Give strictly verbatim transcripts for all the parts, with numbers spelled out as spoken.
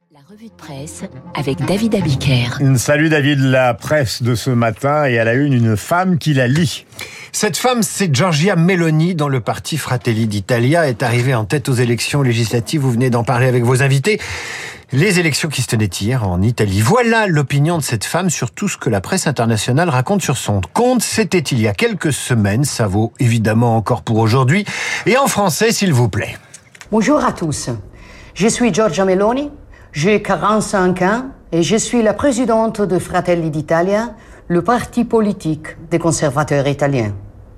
La revue de presse avec David Abiker. Salut David, la presse de ce matin et à la une, une femme qui la lit. Cette femme, c'est Giorgia Meloni, dont le parti Fratelli d'Italia est arrivé en tête aux élections législatives. Vous venez d'en parler avec vos invités. Les élections qui se tenaient hier en Italie. Voilà l'opinion de cette femme sur tout ce que la presse internationale raconte sur son compte. C'était il y a quelques semaines, ça vaut évidemment encore pour aujourd'hui. Et en français, s'il vous plaît. Bonjour à tous, je suis Giorgia Meloni, j'ai quarante-cinq ans et je suis la présidente de Fratelli d'Italia, le parti politique des conservateurs italiens.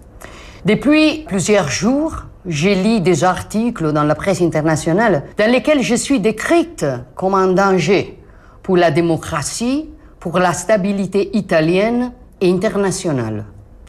Depuis plusieurs jours, je lis des articles dans la presse internationale dans lesquels je suis décrite comme un danger pour la démocratie, pour la stabilité italienne et internationale.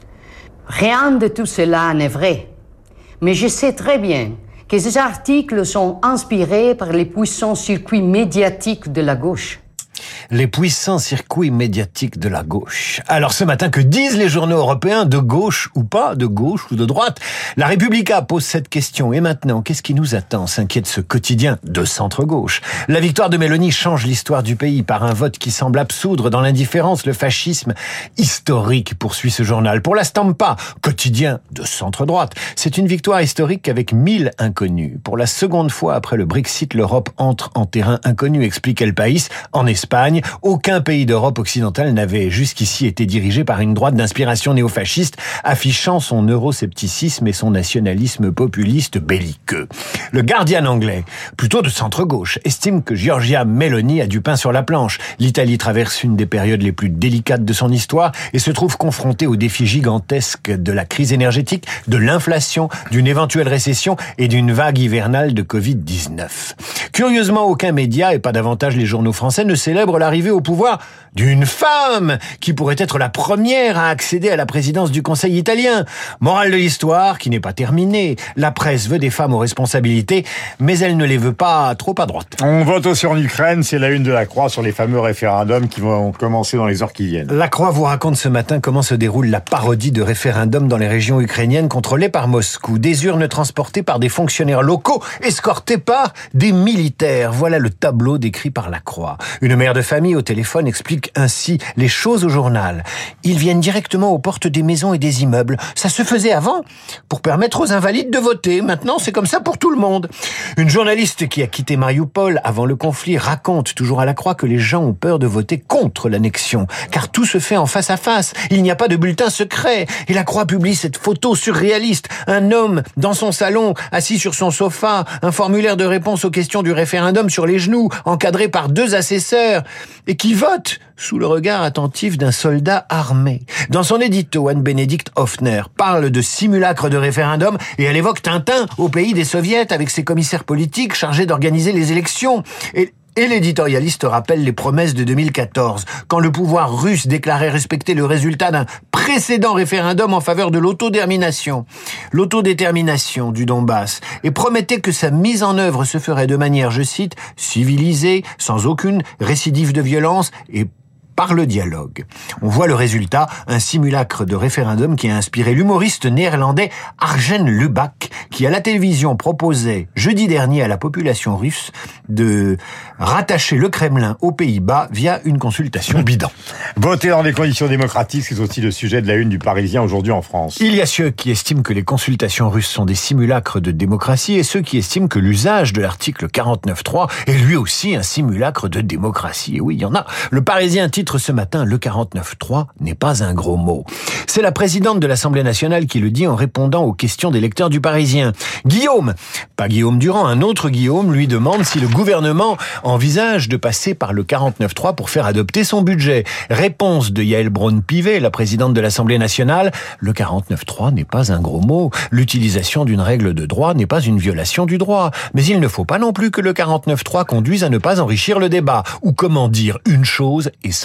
Rien de tout cela n'est vrai, mais je sais très bien que ces articles sont inspirés par les puissants circuits médiatiques de la gauche. Les puissants circuits médiatiques de la gauche. Alors ce matin, que disent les journaux européens, de gauche ou pas, de gauche ou de droite? La Repubblica pose cette question. Et maintenant, qu'est-ce qui nous attend? S'inquiète ce quotidien de centre-gauche. La victoire de Meloni change l'histoire du pays par un vote qui semble absoudre dans l'indifférence le fascisme historique, poursuit ce journal. Pour la Stampa, quotidien de centre-droite, c'est une victoire historique avec mille inconnus. Pour la seconde fois après le Brexit, l'Europe entre en terrain inconnu, explique El País. En Espagne, aucun pays d'Europe occidentale n'avait jusqu'ici été dirigé par une droite d'inspiration néofasciste, affichant son euroscepticisme et son nationalisme populiste belliqueux. Le Guardian anglais, plutôt de centre-gauche, estime que Giorgia Meloni a du pain sur la planche. L'Italie traverse une des périodes les plus délicates de son histoire et se trouve confrontée aux défis gigantesques de la crise énergétique, de l'inflation, d'une éventuelle récession et d'une vague hivernale de covid dix-neuf. Curieusement, aucun média, et pas davantage les journaux français, ne célèbre l'arrivée au pouvoir d'une femme qui pourrait être la première à accéder à la présidence du Conseil italien. Morale de l'histoire qui n'est pas terminée. La presse veut des femmes aux responsabilités, mais elle ne les veut pas trop à droite. On vote aussi en Ukraine, c'est la une de la Croix sur les fameux référendums qui vont commencer dans les heures qui viennent. La Croix vous raconte ce matin comment se déroule la parodie de référendums dans les régions ukrainiennes contrôlées par Moscou. Des urnes transportées par des fonctionnaires locaux, escortées par des militaires. Voilà le tableau décrit par la Croix. Une mère de famille au téléphone explique ainsi les choses au journal. Ils viennent directement aux portes des maisons et des immeubles. Ça se faisait avant pour permettre aux invalides de voter. Maintenant, c'est comme ça pour tout le monde. Une journaliste qui a quitté Mariupol avant le conflit raconte toujours à la Croix que les gens ont peur de voter contre l'annexion, car tout se fait en face à face. Il n'y a pas de bulletin secret. Et la Croix publie cette photo surréaliste. Un homme dans son salon, assis sur son sofa, un formulaire de réponse aux questions du référendum sur les genoux, encadré par deux assesseurs, et qui vote sous le regard attentif d'un soldat armé. Dans son édito, Anne-Bénédicte Hoffner parle de simulacre de référendum et elle évoque Tintin au pays des soviets avec ses commissaires politiques chargés d'organiser les élections. Et Et l'éditorialiste rappelle les promesses de deux mille quatorze, quand le pouvoir russe déclarait respecter le résultat d'un précédent référendum en faveur de l'autodétermination, l'autodétermination du Donbass, et promettait que sa mise en œuvre se ferait de manière, je cite, civilisée, sans aucune récidive de violence et par le dialogue. On voit le résultat, un simulacre de référendum qui a inspiré l'humoriste néerlandais Arjen Lubach, qui à la télévision proposait jeudi dernier à la population russe de rattacher le Kremlin aux Pays-Bas via une consultation bidon. Voter dans des conditions démocratiques, c'est aussi le sujet de la une du Parisien aujourd'hui en France. Il y a ceux qui estiment que les consultations russes sont des simulacres de démocratie et ceux qui estiment que l'usage de l'article quarante-neuf trois est lui aussi un simulacre de démocratie. Et oui, il y en a. Le Parisien titre ce matin, le quarante-neuf trois n'est pas un gros mot. C'est la présidente de l'Assemblée nationale qui le dit en répondant aux questions des lecteurs du Parisien. Guillaume, pas Guillaume Durand, un autre Guillaume lui demande si le gouvernement envisage de passer par le quarante-neuf trois pour faire adopter son budget. Réponse de Yaël Braun-Pivet, la présidente de l'Assemblée nationale, le quarante-neuf trois n'est pas un gros mot. L'utilisation d'une règle de droit n'est pas une violation du droit. Mais il ne faut pas non plus que le quarante-neuf trois conduise à ne pas enrichir le débat. Ou comment dire une chose et son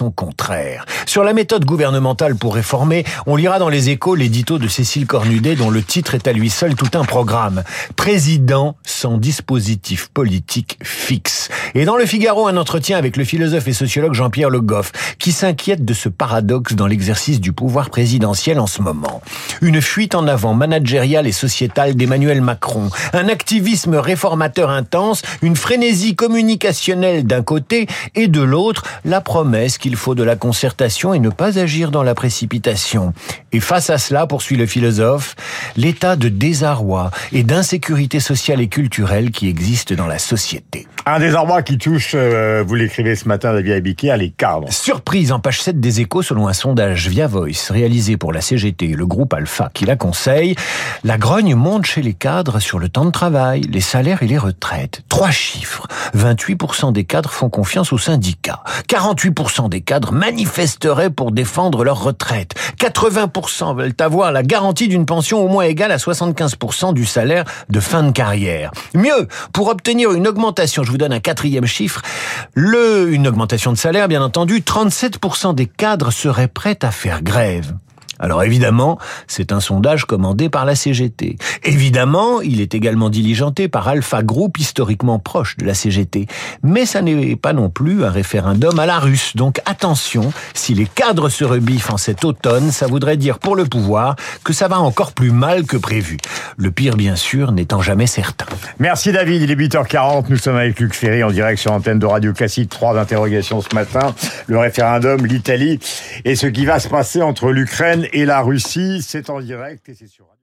son contraire. Sur la méthode gouvernementale pour réformer, on lira dans les Échos l'édito de Cécile Cornudet dont le titre est à lui seul tout un programme. Président sans dispositif politique fixe. Et dans le Figaro, un entretien avec le philosophe et sociologue Jean-Pierre Le Goff, qui s'inquiète de ce paradoxe dans l'exercice du pouvoir présidentiel en ce moment. Une fuite en avant managériale et sociétale d'Emmanuel Macron, un activisme réformateur intense, une frénésie communicationnelle d'un côté et de l'autre, la promesse qu'il faut de la concertation et ne pas agir dans la précipitation. Et face à cela, poursuit le philosophe, l'état de désarroi et d'insécurité sociale et culturelle qui existe dans la société. Un désarroi qui touche, euh, vous l'écrivez ce matin, David Abiquière, les cadres. Surprise en page sept des Échos selon un sondage via Voice réalisé pour la C G T et le groupe Alpha qui la conseille. La grogne monte chez les cadres sur le temps de travail, les salaires et les retraites. Trois chiffres. vingt-huit pour cent des cadres font confiance aux syndicats. quarante-huit pour cent des cadres manifesteraient pour défendre leur retraite. quatre-vingts pour cent veulent avoir la garantie d'une pension au moins égale à soixante-quinze pour cent du salaire de fin de carrière. Mieux, pour obtenir une augmentation, je vous donne un quatrième chiffre, le, une augmentation de salaire, bien entendu, trente-sept pour cent des cadres seraient prêts à faire grève. Alors évidemment, c'est un sondage commandé par la C G T. Évidemment, il est également diligenté par Alpha Group, historiquement proche de la C G T. Mais ça n'est pas non plus un référendum à la russe. Donc attention, si les cadres se rebiffent en cet automne, ça voudrait dire pour le pouvoir que ça va encore plus mal que prévu. Le pire, bien sûr, n'étant jamais certain. Merci David, il est huit heures quarante, nous sommes avec Luc Ferry en direct sur l'antenne de Radio Classique. Trois interrogations ce matin, le référendum, l'Italie et ce qui va se passer entre l'Ukraine et la Russie, c'est en direct et c'est sur